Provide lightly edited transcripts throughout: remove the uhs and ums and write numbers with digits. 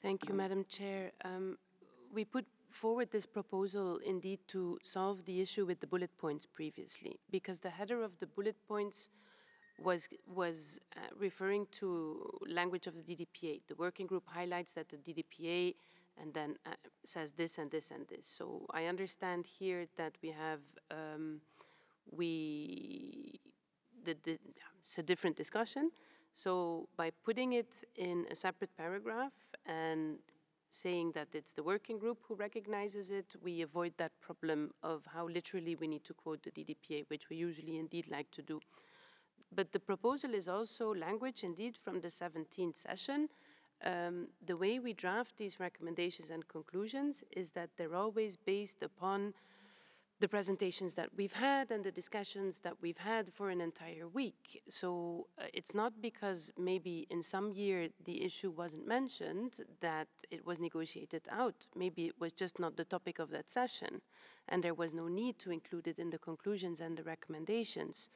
Thank you, Madam Chair. We put forward this proposal indeed to solve the issue with the bullet points previously, because the header of the bullet points was referring to language of the DDPA. The working group highlights that the DDPA and then says this and this and this. So I understand here that we have it's a different discussion. So by putting it in a separate paragraph and saying that it's the working group who recognizes it, we avoid that problem of how literally we need to quote the DDPA, which we usually indeed like to do. But the proposal is also language indeed from the 17th session. The way we draft these recommendations and conclusions is that they're always based upon the presentations that we've had and the discussions that we've had for an entire week. So it's not because maybe in some year the issue wasn't mentioned that it was negotiated out. Maybe it was just not the topic of that session and there was no need to include it in the conclusions and the recommendations.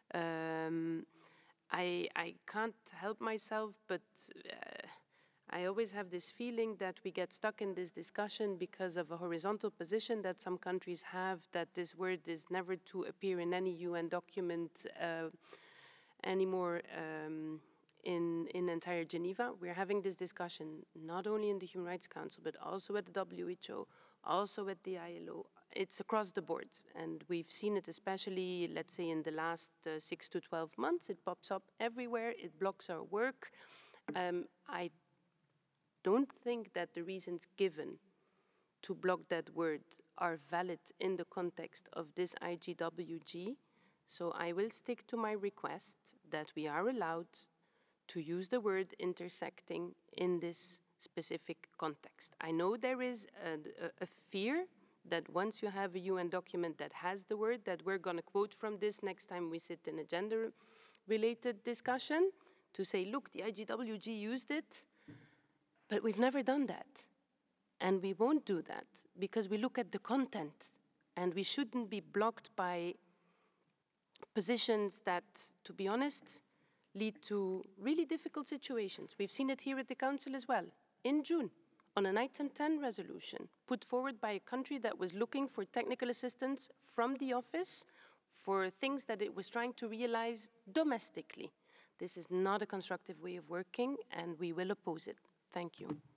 I can't help myself, but I always have this feeling that we get stuck in this discussion because of a horizontal position that some countries have, that this word is never to appear in any UN document anymore in entire Geneva. We're having this discussion not only in the Human Rights Council, but also at the WHO, also at the ILO. It's across the board, and we've seen it especially, let's say, in the last 6 to 12 months. It pops up everywhere. It blocks our work. I don't think that the reasons given to block that word are valid in the context of this IGWG. So I will stick to my request that we are allowed to use the word intersecting in this specific context. I know there is a fear that once you have a UN document that has the word, that we're going to quote from this next time we sit in a gender-related discussion to say, look, the IGWG used it. But we've never done that. And we won't do that because we look at the content and we shouldn't be blocked by positions that, to be honest, lead to really difficult situations. We've seen it here at the Council as well, in June, on an item 10 resolution put forward by a country that was looking for technical assistance from the office for things that it was trying to realize domestically. This is not a constructive way of working, and we will oppose it. Thank you.